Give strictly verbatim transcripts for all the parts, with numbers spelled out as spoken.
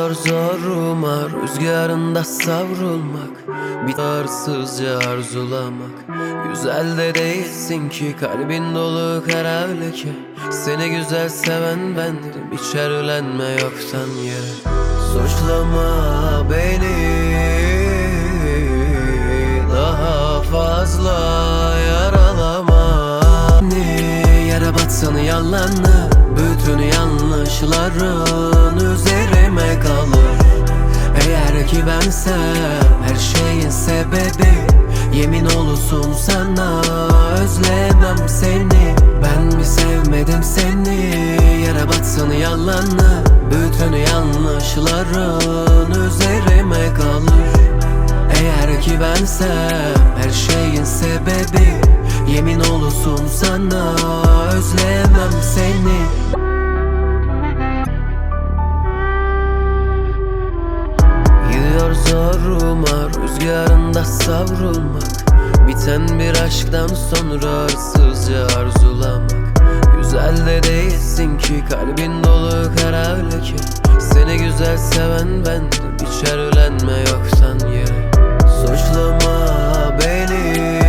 Gidiyor zoruma rüzgarında savrulmak, bir arsızca arzulamak. Güzel de değilsin ki, kalbin dolu kara leke. Seni güzel seven bendim, hiç erlenme yoktan yere. Suçlama beni, daha fazla yaralama. Yere batsın yalanı, bütün yanlışların üzerime kalır. Eğer ki bensem her şeyin sebebi, yemin olsun sana özlemem seni. Ben mi sevmedim seni? Yere batsın yalanı, bütün yanlışların üzerime kalır. Eğer ki bensem her şeyin sebebi, yemin olsun sana özlemem seni. Gidiyor zoruma rüzgarında savrulmak, biten bir aşktan sonra arsızca arzulamak. Güzel de değilsin ki, kalbin dolu kara leke. Seni güzel seven bendim, hiç erlenme yoktan yere. Suçlama beni,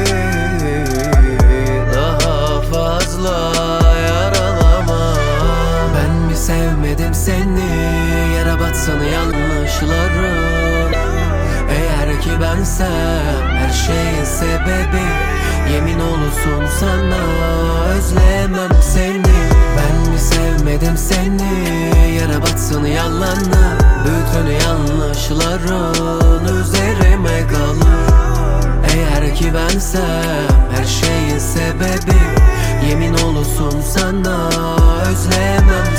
daha fazla yaralama. Ben mi sevmedim seni? Yere batsın yanlışların. Eğer ki bensem her şeyin sebebi, yemin olsun sana özlemem seni. Ben mi sevmedim seni? Yere batsın yalanı, bütün yanlışların üzerime kalır. Eğer ki bensem her şeyin sebebi, yemin olsun sana özlemem